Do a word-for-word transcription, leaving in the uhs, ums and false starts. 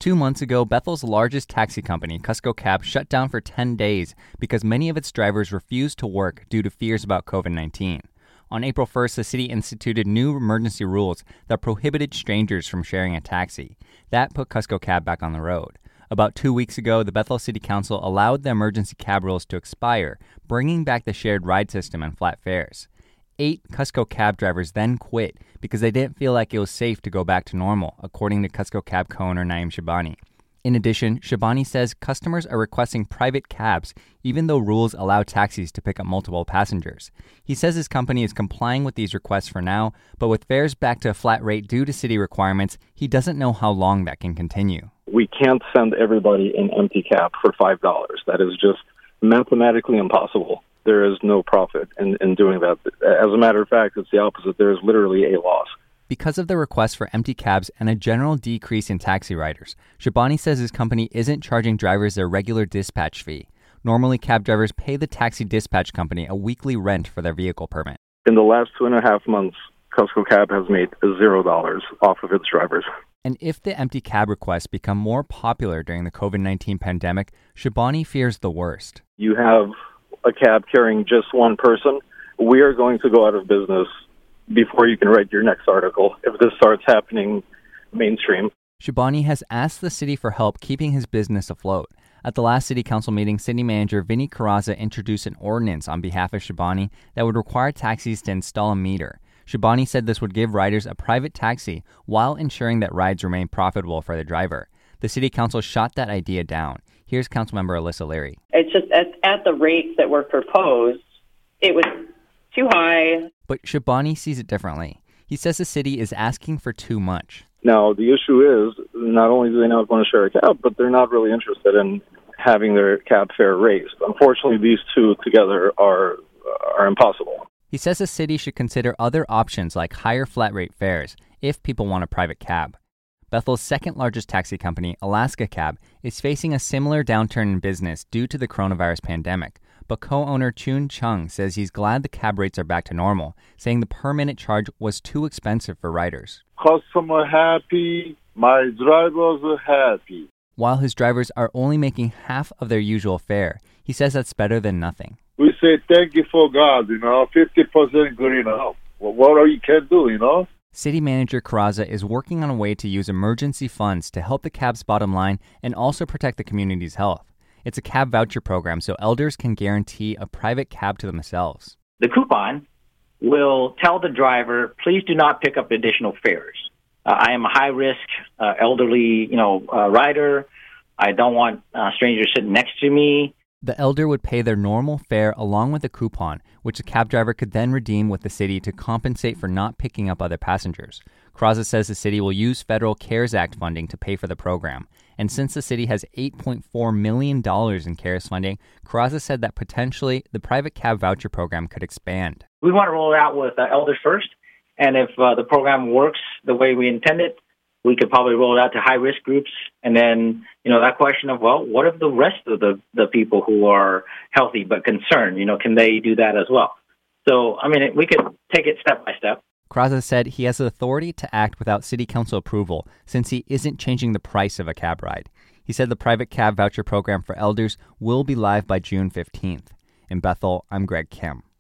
Two months ago, Bethel's largest taxi company, Cusco Cab, shut down for ten days because many of its drivers refused to work due to fears about covid nineteen. On April first, the city instituted new emergency rules that prohibited strangers from sharing a taxi. That put Cusco Cab back on the road. About two weeks ago, the Bethel City Council allowed the emergency cab rules to expire, bringing back the shared ride system and flat fares. Eight Cusco Cab drivers then quit because they didn't feel like it was safe to go back to normal, according to Cusco Cab co-owner Naim Shabani. In addition, Shabani says customers are requesting private cabs, even though rules allow taxis to pick up multiple passengers. He says his company is complying with these requests for now, but with fares back to a flat rate due to city requirements, he doesn't know how long that can continue. We can't send everybody an empty cab for five dollars. That is just mathematically impossible. There is no profit in, in doing that. As a matter of fact, it's the opposite. There is literally a loss. Because of the request for empty cabs and a general decrease in taxi riders, Shabani says his company isn't charging drivers their regular dispatch fee. Normally, cab drivers pay the taxi dispatch company a weekly rent for their vehicle permit. In the last two and a half months, Cusco Cab has made zero dollars off of its drivers. And if the empty cab requests become more popular during the covid nineteen pandemic, Shabani fears the worst. You have a cab carrying just one person. We are going to go out of business before you can write your next article if this starts happening mainstream. Shabani has asked the city for help keeping his business afloat. At the last city council meeting, city manager Vinny Carrazza introduced an ordinance on behalf of Shabani that would require taxis to install a meter. Shabani said this would give riders a private taxi while ensuring that rides remain profitable for the driver. The city council shot that idea down. Here's Councilmember Alyssa Leary. It's just at, at the rates that were proposed, it was too high. But Shabani sees it differently. He says the city is asking for too much. Now, the issue is, not only do they not want to share a cab, but they're not really interested in having their cab fare raised. Unfortunately, these two together are are impossible. He says the city should consider other options like higher flat rate fares if people want a private cab. Bethel's second largest taxi company, Alaska Cab, is facing a similar downturn in business due to the coronavirus pandemic. But co-owner Chun Chung says he's glad the cab rates are back to normal, saying the per-minute charge was too expensive for riders. Customer happy, my drivers are happy. While his drivers are only making half of their usual fare, he says that's better than nothing. We say thank you for God, you know, fifty percent good enough. Well, what are you can do, you know? City Manager Carrazza is working on a way to use emergency funds to help the cab's bottom line and also protect the community's health. It's a cab voucher program so elders can guarantee a private cab to themselves. The coupon will tell the driver, please do not pick up additional fares. Uh, I am a high-risk, uh, elderly, you know, uh, rider. I don't want uh, strangers sitting next to me. The elder would pay their normal fare along with a coupon, which the cab driver could then redeem with the city to compensate for not picking up other passengers. Carrazza says the city will use federal CARES Act funding to pay for the program. And since the city has eight point four million dollars in CARES funding, Carrazza said that potentially the private cab voucher program could expand. We want to roll it out with uh, elders first, and if uh, the program works the way we intend it, we could probably roll it out to high-risk groups. And then, you know, that question of, well, what of the rest of the, the people who are healthy but concerned? You know, can they do that as well? So, I mean, it, we could take it step by step. Carrazza said he has the authority to act without city council approval since he isn't changing the price of a cab ride. He said the private cab voucher program for elders will be live by June fifteenth. In Bethel, I'm Greg Kim.